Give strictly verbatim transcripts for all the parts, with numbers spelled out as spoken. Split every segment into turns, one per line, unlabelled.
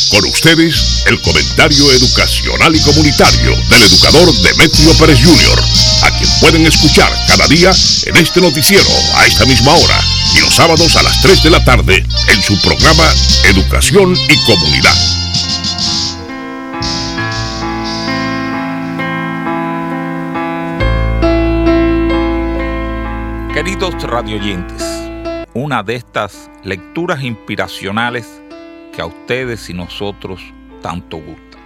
Con ustedes, el comentario educacional y comunitario del educador Demetrio Pérez junior, a quien pueden escuchar cada día en este noticiero a esta misma hora y los sábados a las tres de la tarde en su programa Educación y Comunidad.
Queridos radioyentes, una de estas lecturas inspiracionales que a ustedes y nosotros tanto gusta.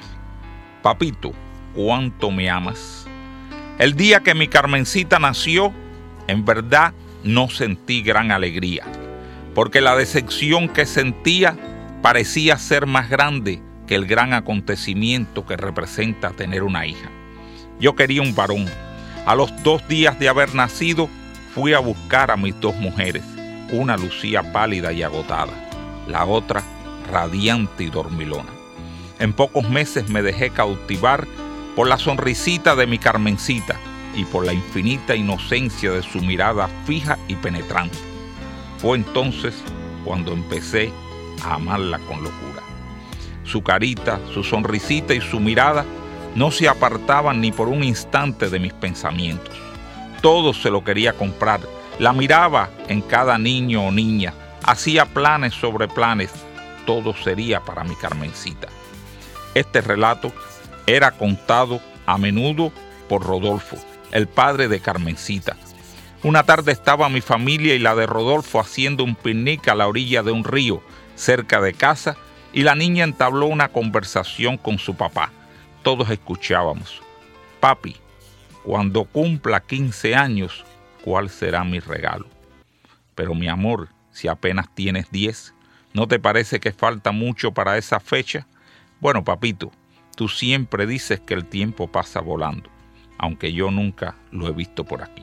Papito, ¿cuánto me amas? El día que mi Carmencita nació, en verdad no sentí gran alegría, porque la decepción que sentía parecía ser más grande que el gran acontecimiento que representa tener una hija. Yo quería un varón. A los dos días de haber nacido, fui a buscar a mis dos mujeres. Una lucía pálida y agotada, la otra radiante y dormilona. En pocos meses me dejé cautivar por la sonrisita de mi Carmencita y por la infinita inocencia de su mirada fija y penetrante. Fue entonces cuando empecé a amarla con locura. Su carita, su sonrisita y su mirada no se apartaban ni por un instante de mis pensamientos. Todo se lo quería comprar. La miraba en cada niño o niña. Hacía planes sobre planes. Todo sería para mi Carmencita. Este relato era contado a menudo por Rodolfo, el padre de Carmencita. Una tarde estaba mi familia y la de Rodolfo haciendo un picnic a la orilla de un río, cerca de casa, y la niña entabló una conversación con su papá. Todos escuchábamos. Papi, cuando cumpla quince años, ¿cuál será mi regalo? Pero mi amor, si apenas tienes diez, ¿no te parece que falta mucho para esa fecha? Bueno, papito, tú siempre dices que el tiempo pasa volando, aunque yo nunca lo he visto por aquí.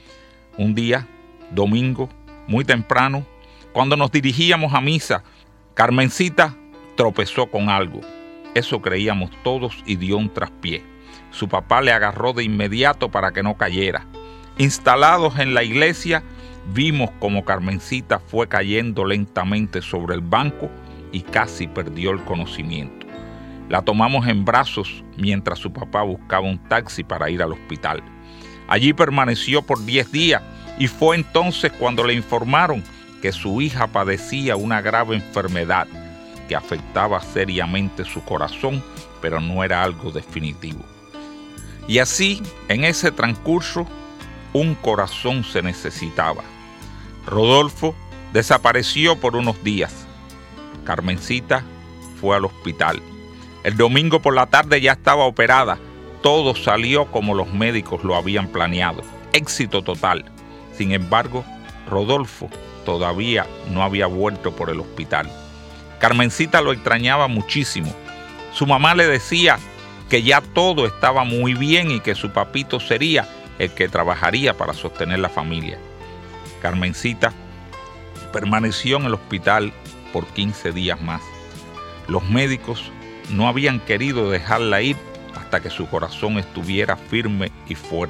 Un día, domingo, muy temprano, cuando nos dirigíamos a misa, Carmencita tropezó con algo. Eso creíamos todos y dio un traspié. Su papá le agarró de inmediato para que no cayera. Instalados en la iglesia, vimos como Carmencita fue cayendo lentamente sobre el banco y casi perdió el conocimiento. La tomamos en brazos mientras su papá buscaba un taxi para ir al hospital. Allí permaneció por diez días y fue entonces cuando le informaron que su hija padecía una grave enfermedad que afectaba seriamente su corazón, pero no era algo definitivo. Y así, en ese transcurso, un corazón se necesitaba. Rodolfo desapareció por unos días. Carmencita fue al hospital. El domingo por la tarde ya estaba operada. Todo salió como los médicos lo habían planeado. Éxito total. Sin embargo, Rodolfo todavía no había vuelto por el hospital. Carmencita lo extrañaba muchísimo. Su mamá le decía que ya todo estaba muy bien y que su papito sería el que trabajaría para sostener la familia. Carmencita permaneció en el hospital por quince días más. Los médicos no habían querido dejarla ir hasta que su corazón estuviera firme y fuerte.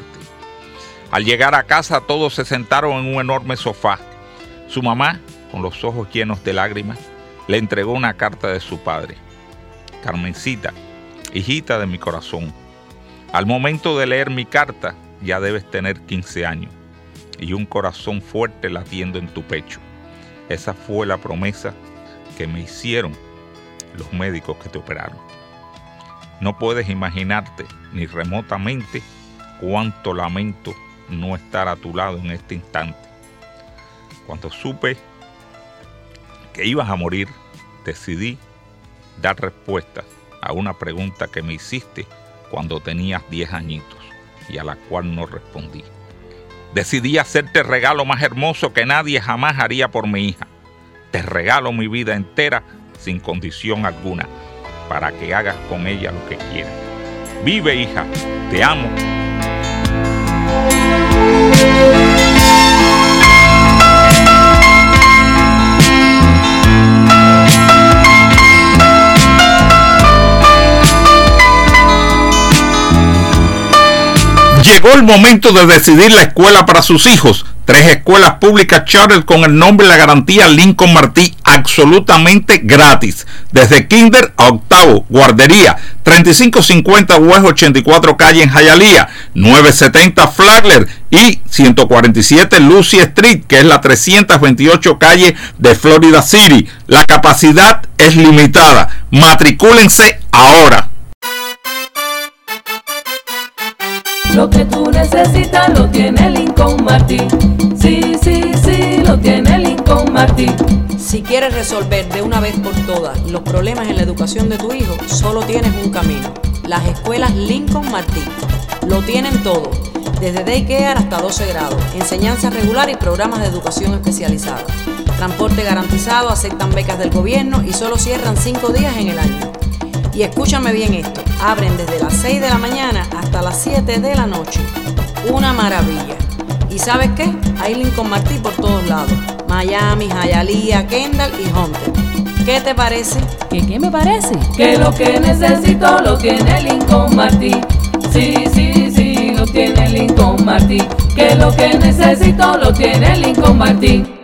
Al llegar a casa, todos se sentaron en un enorme sofá. Su mamá, con los ojos llenos de lágrimas, le entregó una carta de su padre. Carmencita, hijita de mi corazón, al momento de leer mi carta ya debes tener quince años y un corazón fuerte latiendo en tu pecho. Esa fue la promesa que me hicieron los médicos que te operaron. No puedes imaginarte ni remotamente cuánto lamento no estar a tu lado en este instante. Cuando supe que ibas a morir, decidí dar respuesta a una pregunta que me hiciste cuando tenías diez añitos y a la cual no respondí. Decidí hacerte el regalo más hermoso que nadie jamás haría por mi hija. Te regalo mi vida entera sin condición alguna, para que hagas con ella lo que quieras. Vive, hija, te amo. Llegó el momento de decidir la escuela para sus hijos. Tres escuelas públicas charter con el nombre y la garantía Lincoln Martí, absolutamente gratis. Desde kinder a octavo, guardería, treinta y cinco cincuenta West ochenta y cuatro calle en Hialeah, novecientos setenta Flagler y ciento cuarenta y siete Lucy Street, que es la trescientos veintiocho calle de Florida City. La capacidad es limitada. Matricúlense ahora.
Lo que tú necesitas lo tiene Lincoln Martí. Sí, sí, sí, lo tiene Lincoln Martí.
Si quieres resolver de una vez por todas los problemas en la educación de tu hijo, solo tienes un camino: las escuelas Lincoln Martí. Lo tienen todo, desde daycare hasta doce grados, enseñanza regular y programas de educación especializada. Transporte garantizado, aceptan becas del gobierno y solo cierran cinco días en el año. Y escúchame bien esto, abren desde las seis de la mañana hasta las siete de la noche. Una maravilla. ¿Y sabes qué? Hay Lincoln Martí por todos lados: Miami, Hialeah, Kendall y Hunter. ¿Qué te parece?
¿Qué, qué me parece? Que lo que necesito lo tiene Lincoln Martí. Sí, sí, sí, lo tiene Lincoln Martí. Que lo que necesito lo tiene Lincoln Martí.